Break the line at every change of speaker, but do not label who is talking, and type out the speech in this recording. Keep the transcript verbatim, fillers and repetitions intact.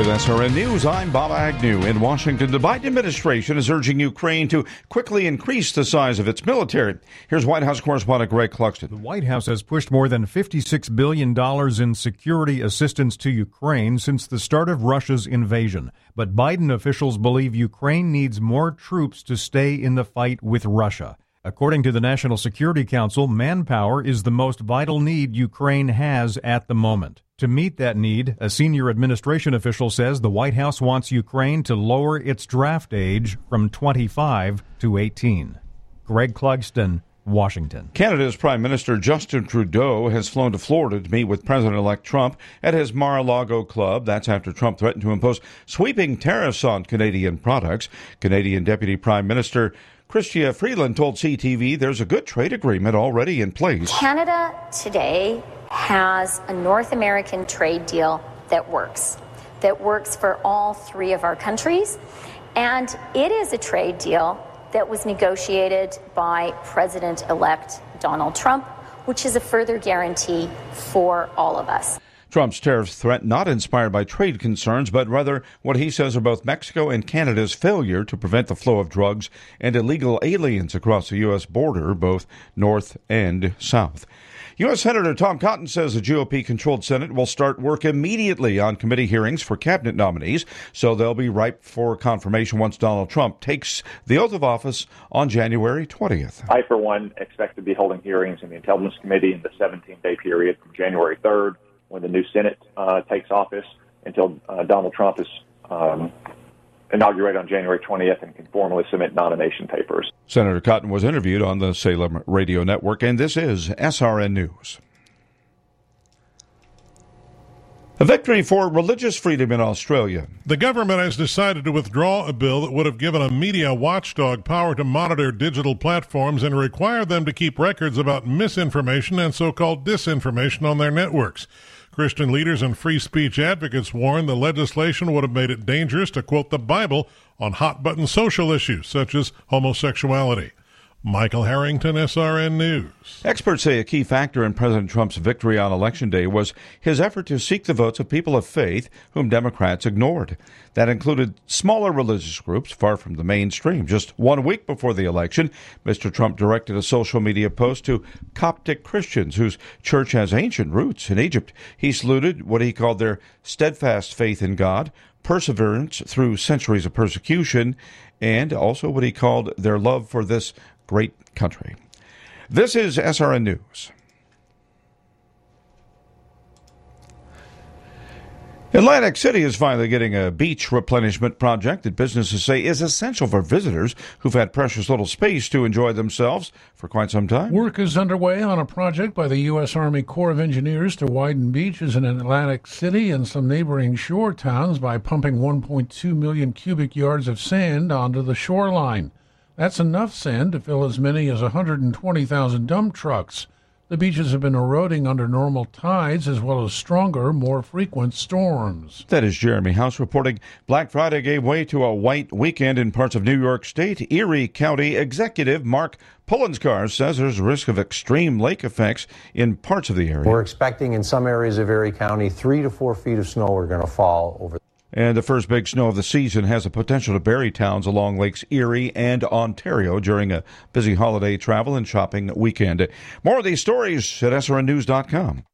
With S R N News, I'm Bob Agnew. In Washington, the Biden administration is urging Ukraine to quickly increase the size of its military. Here's White House correspondent Greg Clugston.
The White House has pushed more than fifty-six billion dollars in security assistance to Ukraine since the start of Russia's invasion. But Biden officials believe Ukraine needs more troops to stay in the fight with Russia. According to the National Security Council, manpower is the most vital need Ukraine has at the moment. To meet that need, a senior administration official says the White House wants Ukraine to lower its draft age from twenty-five to eighteen. Greg Clugston, Washington.
Canada's Prime Minister Justin Trudeau has flown to Florida to meet with President-elect Trump at his Mar-a-Lago club. That's after Trump threatened to impose sweeping tariffs on Canadian products. Canadian Deputy Prime Minister Chrystia Freeland told C T V there's a good trade agreement already in place.
Canada today has a North American trade deal that works, that works for all three of our countries. And it is a trade deal that was negotiated by President-elect Donald Trump, which is a further guarantee for all of us.
Trump's tariff threat not inspired by trade concerns, but rather what he says are both Mexico and Canada's failure to prevent the flow of drugs and illegal aliens across the U S border, both north and south. U S Senator Tom Cotton says the G O P-controlled Senate will start work immediately on committee hearings for cabinet nominees, so they'll be ripe for confirmation once Donald Trump takes the oath of office on January twentieth.
I, for one, expect to be holding hearings in the Intelligence Committee in the seventeen-day period from January third, when the new Senate uh, takes office, until uh, Donald Trump is um, inaugurated on January twentieth and can formally submit nomination papers.
Senator Cotton was interviewed on the Salem Radio Network, and this is S R N News. A victory for religious freedom in Australia.
The government has decided to withdraw a bill that would have given a media watchdog power to monitor digital platforms and require them to keep records about misinformation and so-called disinformation on their networks. Christian leaders and free speech advocates warn the legislation would have made it dangerous to quote the Bible on hot-button social issues such as homosexuality. Michael Harrington, S R N News.
Experts say a key factor in President Trump's victory on Election Day was his effort to seek the votes of people of faith whom Democrats ignored. That included smaller religious groups far from the mainstream. Just one week before the election, Mister Trump directed a social media post to Coptic Christians whose church has ancient roots in Egypt. He saluted what he called their steadfast faith in God, perseverance through centuries of persecution, and also what he called their love for this great country. This is S R N News. Atlantic City is finally getting a beach replenishment project that businesses say is essential for visitors who've had precious little space to enjoy themselves for quite some time.
Work is underway on a project by the U S. Army Corps of Engineers to widen beaches in Atlantic City and some neighboring shore towns by pumping one point two million cubic yards of sand onto the shoreline. That's enough sand to fill as many as one hundred twenty thousand dump trucks. The beaches have been eroding under normal tides as well as stronger, more frequent storms.
That is Jeremy House reporting. Black Friday gave way to a white weekend in parts of New York State. Erie County Executive Mark Poloncarz says there's a risk of extreme lake effects in parts of the area.
We're expecting in some areas of Erie County three to four feet of snow are going to fall over.
And the first big snow of the season has the potential to bury towns along Lakes Erie and Ontario during a busy holiday travel and shopping weekend. More of these stories at S R N news dot com.